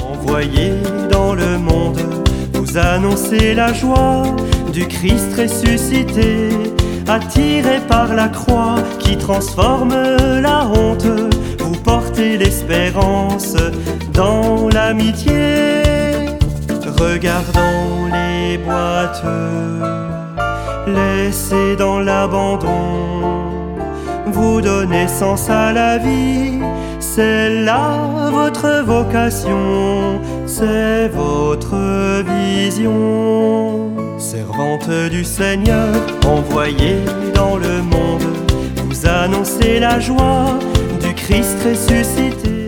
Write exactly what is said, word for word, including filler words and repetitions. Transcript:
Envoyé dans le monde, vous annoncez la joie du Christ ressuscité, attiré par la croix qui transforme la honte. Vous portez l'espérance dans l'amitié. Regardons les boîtes laissées dans l'abandon, vous donnez sens à la vie. C'est là votre vocation, c'est votre vision. Servante du Seigneur, envoyée dans le monde, vous annoncez la joie du Christ ressuscité.